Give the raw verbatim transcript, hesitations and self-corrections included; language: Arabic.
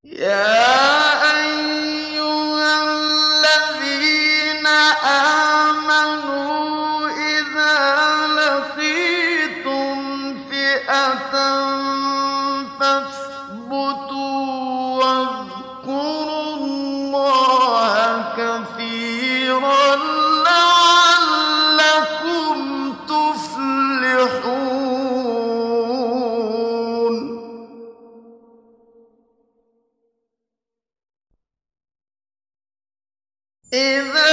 يَا أَيُّهَا الَّذِينَ آمَنُوا إِذَا لَقِيتُمْ فِئَةً فَاثْبُتُوا وَاذْكُرُوا اللَّهَ كَثِيرًا لَّعَلَّكُمْ تُفْلِحُونَ. إِذَا